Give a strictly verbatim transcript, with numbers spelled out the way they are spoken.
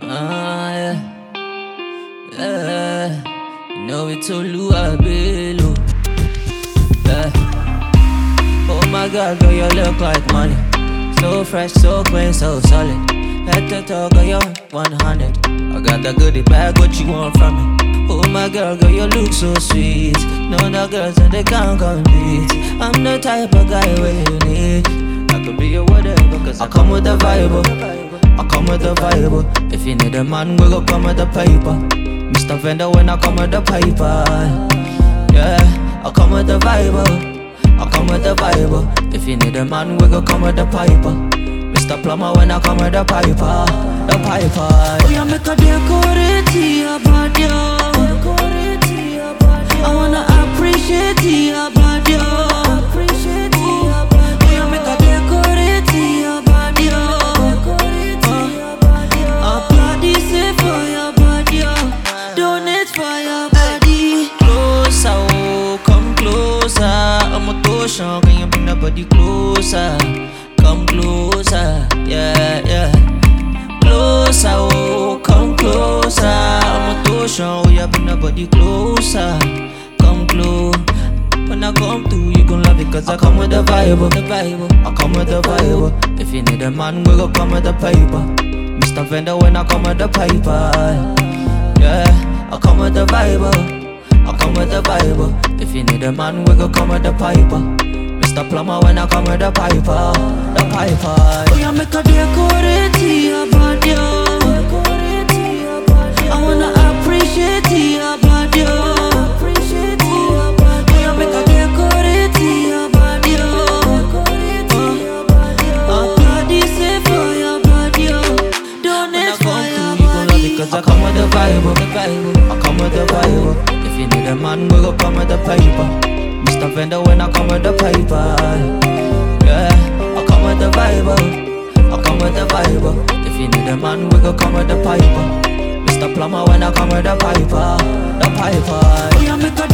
Ah, yeah. Yeah. You know it's Oluwa Bello. Yeah. Oh my God, girl, you look like money. So fresh, so clean, so solid. Head to toe, girl, you're one hundred. I got the goodie bag, what you want from me? Oh my girl, girl, you look so sweet. No other girls and they can't compete. I'm the type of guy where you need. I could be your whatever, cause I come with the vibe. I come with the vibe. If you need a man, we go come with the paper. Mister Vendor when I come with the paper. Yeah, I come with the vibe. I come with the vibe. If you need a man, we go come with the piper. Mister Plumber when I come with the piper. The piper. Oh, yeah, make a decorate your body. I wanna appreciate your body. Appreciate your body. Oh, yeah, make a decorate your body. Applaudi say for your body. Donate for your body. Closer, oh, come closer. I'm a ocean, can you bring the body closer? Come closer, yeah, yeah. Closer, oh, come closer. I'm a ocean, oh, yeah, bring the body closer. Come close. When I come through, you gon' love it, cause I come with the vibe, the vibe. I come with the vibe. If you need a man, we gon' come with the paper. Mister Vendor when I come with the paper. Yeah, I come with the vibe. I come with the vibe. If you need a man, we gon' come with the piper. Mister Plumber when I come with the piper. The piper. Oh, yeah, make a decorate your body. I wanna appreciate your body. Appreciate your body. Oh, yeah, make a decorate your body. Applaudi say for your body. Donate for your body. Cause I come with the vibe, the vibe. I come with the vibe. If you need a man, we go come with the paper. Mister Vendor when I come with the paper. Yeah, I come with the vibe. I come with the vibe. If you need a man, we go come with the piper. Mister Plumber when I come with the piper. The piper. Oh, yeah, make a